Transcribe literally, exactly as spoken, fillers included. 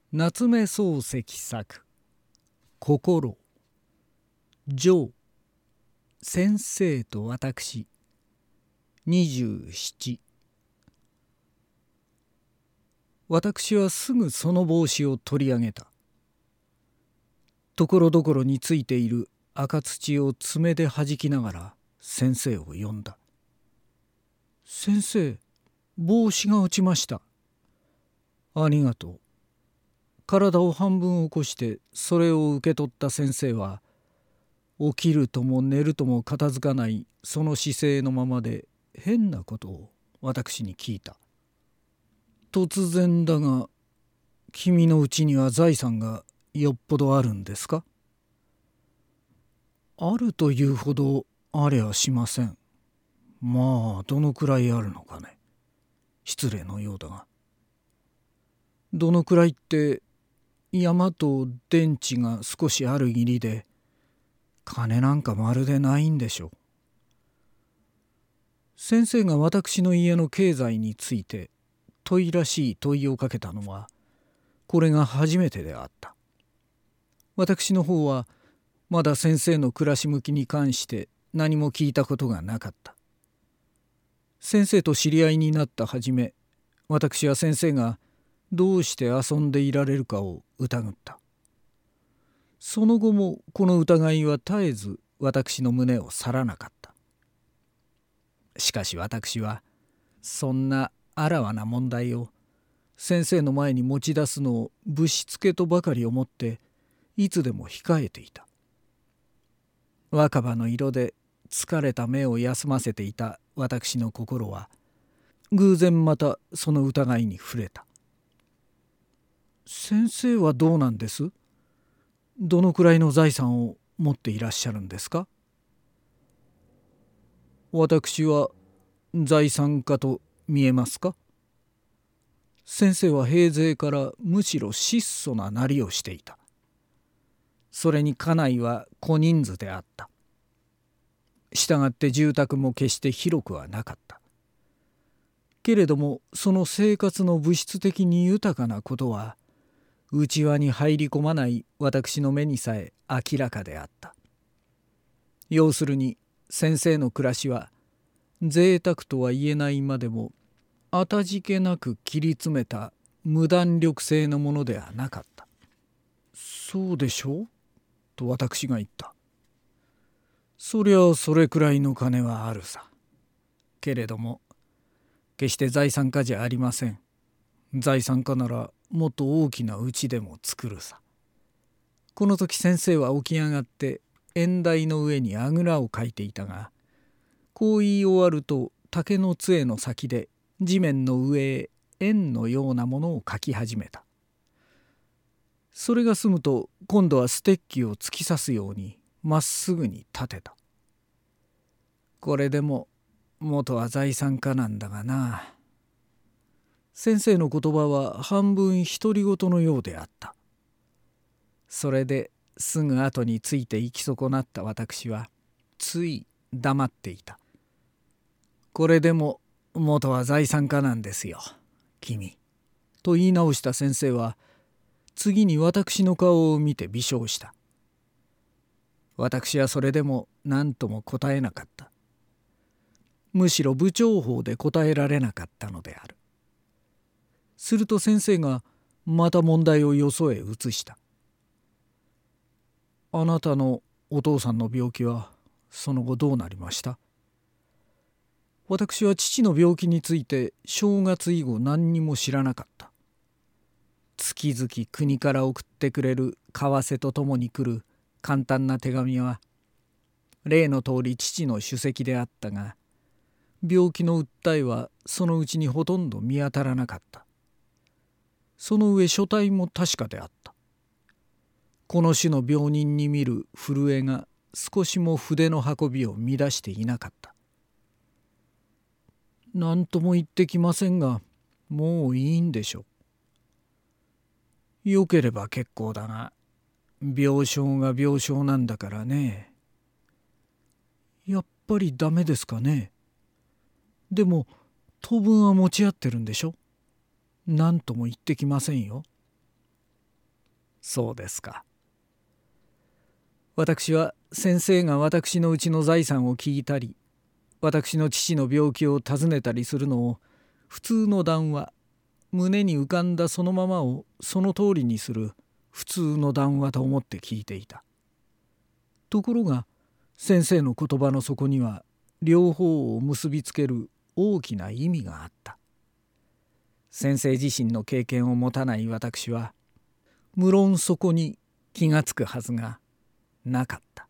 夏目漱石作心上先生と私にじゅうなな。私はすぐその帽子を取り上げた。ところどころについている赤土を爪ではじきながら先生を呼んだ。先生、帽子が落ちました。ありがとう。体を半分起こしてそれを受け取った先生は、起きるとも寝るとも片付かないその姿勢のままで変なことを私に聞いた。突然だが、君のうちには財産がよっぽどあるんですか？あるというほどありゃしません。まあ、どのくらいあるのかね。失礼のようだが。どのくらいって、山と電池が少しある義理で、金なんかまるでないんでしょう。先生が私の家の経済について問いらしい問いをかけたのは、これが初めてであった。私の方はまだ先生の暮らし向きに関して何も聞いたことがなかった。先生と知り合いになったはじめ、私は先生がどうして遊んでいられるかを疑った。その後もこの疑いは絶えず私の胸を去らなかった。しかし私はそんなあらわな問題を先生の前に持ち出すのをぶしつけとばかり思っていつでも控えていた。若葉の色で疲れた目を休ませていた私の心は偶然またその疑いに触れた。先生はどうなんです？どのくらいの財産を持っていらっしゃるんですか？私は財産家と見えますか？先生は平勢からむしろ質素ななりをしていた。それに家内は小人数であった。したがって住宅も決して広くはなかった。けれどもその生活の物質的に豊かなことは内輪に入り込まない私の目にさえ明らかであった。要するに先生の暮らしは贅沢とは言えないまでもあたじけなく切り詰めた無弾力性のものではなかった。そうでしょうと私が言った。そりゃそれくらいの金はあるさ。けれども決して財産家じゃありません。財産家ならもっと大きな家でも作るさ。この時先生は起き上がって縁台の上にあぐらをかいていたが、こう言い終わると竹の杖の先で地面の上へ円のようなものを描き始めた。それが済むと今度はステッキを突き刺すようにまっすぐに立てた。これでも元は財産家なんだがな。先生の言葉は半分独り言のようであった。それですぐ後について行き損なった私はつい黙っていた。これでも元は財産家なんですよ、君。と言い直した先生は次に私の顔を見て微笑した。私はそれでも何とも答えなかった。むしろ不調法で答えられなかったのである。すると先生がまた問題をよそへ移した。あなたのお父さんの病気はその後どうなりました？私は父の病気について正月以後何にも知らなかった。月々国から送ってくれる為替とともに来る簡単な手紙は例の通り父の首席であったが、病気の訴えはそのうちにほとんど見当たらなかった。その上書体も確かであった。この種の病人に見る震えが少しも筆の運びを乱していなかった。何とも言ってきませんが、もういいんでしょう。よければ結構だが、病床が病床なんだからね。やっぱりダメですかね。でも当分は持ち合ってるんでしょ。何とも言ってきませんよ。 そうですか。私は先生が私のうちの財産を聞いたり、私の父の病気を尋ねたりするのを普通の談話、胸に浮かんだそのままをその通りにする普通の談話と思って聞いていた。ところが先生の言葉の底には両方を結びつける大きな意味があった。先生自身の経験を持たない私は無論そこに気がつくはずがなかった。